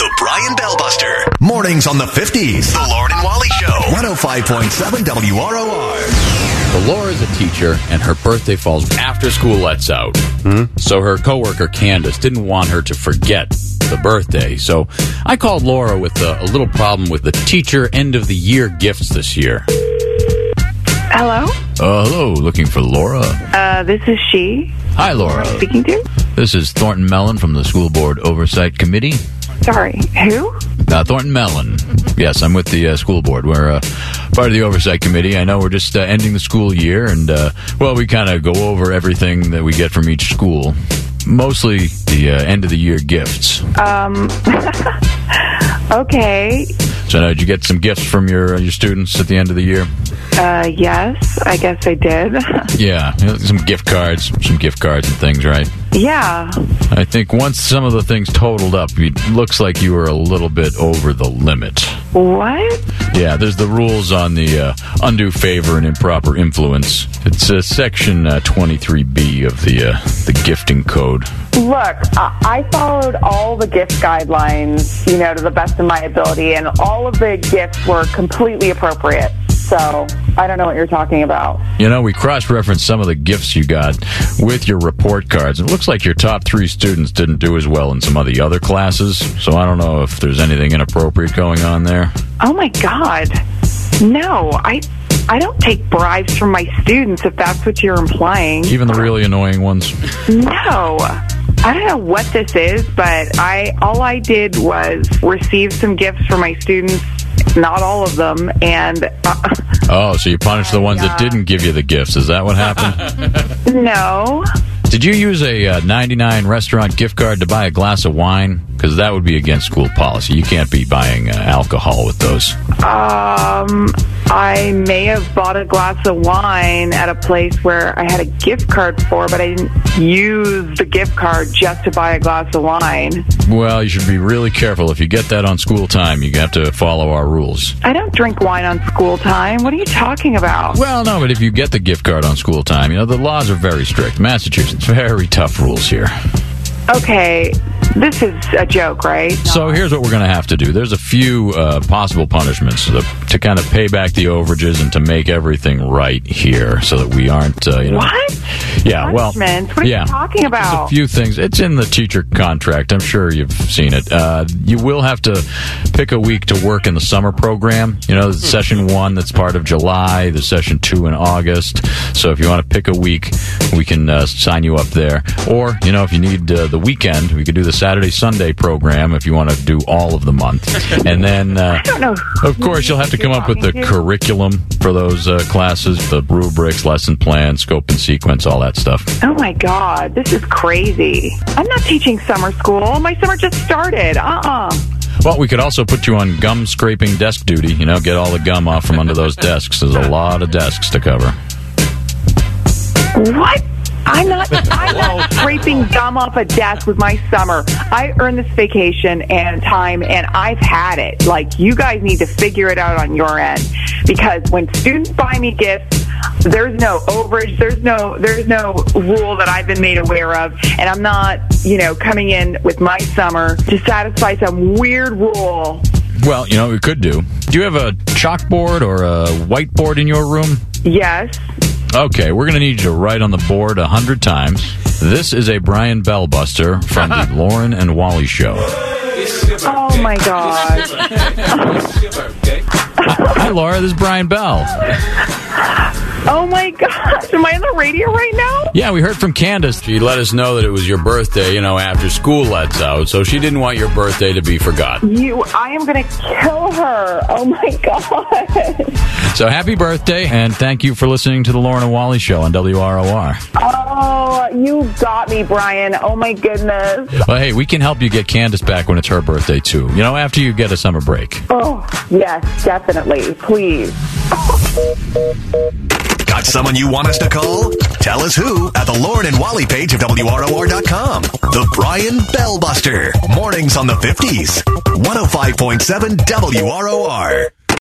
The Brian Bellbuster. Mornings on the 50s. The Lauren and Wally Show. 105.7 WROR. Laura's a teacher, and her birthday falls after school lets out. So her coworker, Candace, didn't want her to forget the birthday. So I called Laura with a little problem with the teacher end-of-the-year gifts this year. Hello? Hello, looking for Laura. This is she. Hi, Laura. Who am I speaking to? This is Thornton Mellon from the School Board Oversight Committee. Sorry, who? Thornton Mellon. Yes, I'm with the school board. We're part of the Oversight Committee. I know we're just ending the school year, and, we kind of go over everything that we get from each school. Mostly the end-of-the-year gifts. Okay. So now, did you get some gifts from your students at the end of the year? Yes, I guess I did. Yeah, some gift cards and things, right? Yeah. I think once some of the things totaled up, it looks like you were a little bit over the limit. What? Yeah, there's the rules on the undue favor and improper influence. It's section 23B of the gifting code. Look, I followed all the gift guidelines, to the best of my ability, and all of the gifts were completely appropriate. So, I don't know what you're talking about. We cross-referenced some of the gifts you got with your report cards. It looks like your top 3 students didn't do as well in some of the other classes, so I don't know if there's anything inappropriate going on there. Oh, my God. No, I don't take bribes from my students, if that's what you're implying. Even the really annoying ones? No. I don't know what this is, but all I did was receive some gifts for my students, not all of them, and... so you punished the ones that didn't give you the gifts. Is that what happened? No. Did you use a 99 restaurant gift card to buy a glass of wine? Because that would be against school policy. You can't be buying alcohol with those. I may have bought a glass of wine at a place where I had a gift card for, but I didn't use the gift card just to buy a glass of wine. Well, you should be really careful. If you get that on school time, you have to follow our rules. I don't drink wine on school time. What are you talking about? Well, no, but if you get the gift card on school time, the laws are very strict. Massachusetts, very tough rules here. Okay, this is a joke, right? So here's what we're going to have to do. There's a few possible punishments to kind of pay back the overages and to make everything right here so that we aren't, What? Yeah, punishments? What are you talking about? There's a few things. It's in the teacher contract. I'm sure you've seen it. You will have to pick a week to work in the summer program. There's session 1 that's part of July. There's session 2 in August. So if you want to pick a week, we can sign you up there. Or, if you need the weekend, we could do the Saturday-Sunday program if you want to do all of the month. And then, I don't know. Of course, you'll have to come up with the curriculum for those classes, the rubrics, lesson plan, scope and sequence, all that stuff. Oh, my God. This is crazy. I'm not teaching summer school. My summer just started. Well, we could also put you on gum-scraping desk duty. Get all the gum off from under those desks. There's a lot of desks to cover. What? I'm not scraping gum off a desk with my summer. I earned this vacation and time, and I've had it. You guys need to figure it out on your end. Because when students buy me gifts, there's no overage, there's no rule that I've been made aware of, and I'm not, coming in with my summer to satisfy some weird rule. Well, we could do. Do you have a chalkboard or a whiteboard in your room? Yes. Okay, we're going to need you to write on the board 100 times. This is a Brian Bellbuster from the Lauren and Wally Show. Oh, my God. Hi, Laura. This is Brian Bell. Oh, my gosh. Am I on the radio right now? Yeah, we heard from Candace. She let us know that it was your birthday, after school lets out, so she didn't want your birthday to be forgotten. I am going to kill her. Oh, my God. So happy birthday, and thank you for listening to the Lauren and Wally Show on WROR. Oh, you got me, Brian. Oh, my goodness. Well, hey, we can help you get Candace back when it's her birthday, too. After you get a summer break. Oh, yes, definitely. Please. Got someone you want us to call? Tell us who at the Lauren and Wally page of WROR.com. The Brian Bellbuster. Mornings on the 50s. 105.7 WROR.